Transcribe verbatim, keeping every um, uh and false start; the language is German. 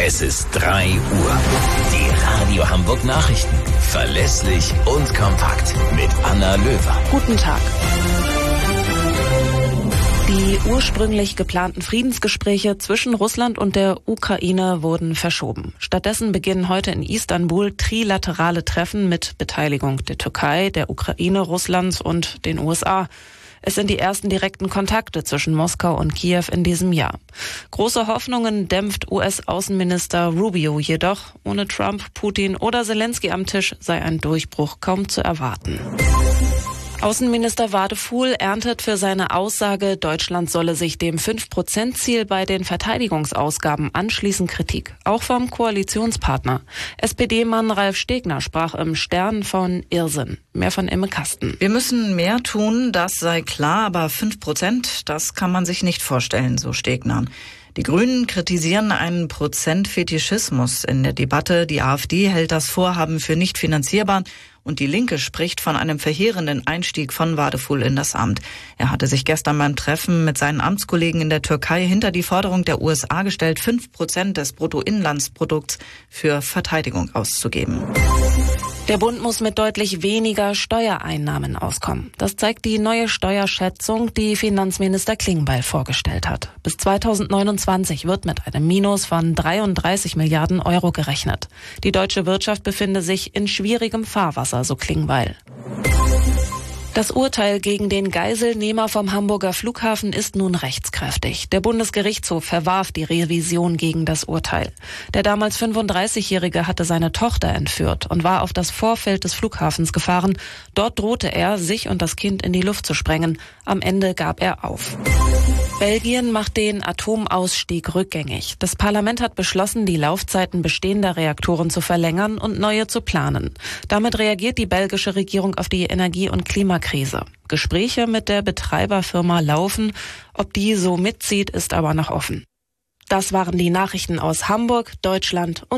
Es ist drei Uhr. Die Radio Hamburg Nachrichten. Verlässlich und kompakt mit Anna Löwer. Guten Tag. Die ursprünglich geplanten Friedensgespräche zwischen Russland und der Ukraine wurden verschoben. Stattdessen beginnen heute in Istanbul trilaterale Treffen mit Beteiligung der Türkei, der Ukraine, Russlands und den U S A. Es sind die ersten direkten Kontakte zwischen Moskau und Kiew in diesem Jahr. Große Hoffnungen dämpft U S-Außenminister Rubio jedoch. Ohne Trump, Putin oder Zelensky am Tisch sei ein Durchbruch kaum zu erwarten. Außenminister Wadefuhl erntet für seine Aussage, Deutschland solle sich dem fünf Prozent Ziel bei den Verteidigungsausgaben anschließen, Kritik. Auch vom Koalitionspartner. S P D-Mann Ralf Stegner sprach im Stern von Irrsinn. Mehr von Imme Kasten. Wir müssen mehr tun, das sei klar, aber fünf Prozent, das kann man sich nicht vorstellen, so Stegner. Die Grünen kritisieren einen Prozentfetischismus in der Debatte. Die AfD hält das Vorhaben für nicht finanzierbar und die Linke spricht von einem verheerenden Einstieg von Wadefuhl in das Amt. Er hatte sich gestern beim Treffen mit seinen Amtskollegen in der Türkei hinter die Forderung der U S A gestellt, fünf Prozent des Bruttoinlandsprodukts für Verteidigung auszugeben. Der Bund muss mit deutlich weniger Steuereinnahmen auskommen. Das zeigt die neue Steuerschätzung, die Finanzminister Klingbeil vorgestellt hat. Bis zweitausendneunundzwanzig wird mit einem Minus von dreiunddreißig Milliarden Euro gerechnet. Die deutsche Wirtschaft befinde sich in schwierigem Fahrwasser, so Klingbeil. Das Urteil gegen den Geiselnehmer vom Hamburger Flughafen ist nun rechtskräftig. Der Bundesgerichtshof verwarf die Revision gegen das Urteil. Der damals fünfunddreißigjährige hatte seine Tochter entführt und war auf das Vorfeld des Flughafens gefahren. Dort drohte er, sich und das Kind in die Luft zu sprengen. Am Ende gab er auf. Belgien macht den Atomausstieg rückgängig. Das Parlament hat beschlossen, die Laufzeiten bestehender Reaktoren zu verlängern und neue zu planen. Damit reagiert die belgische Regierung auf die Energie- und Klimakrise. Gespräche mit der Betreiberfirma laufen. Ob die so mitzieht, ist aber noch offen. Das waren die Nachrichten aus Hamburg, Deutschland und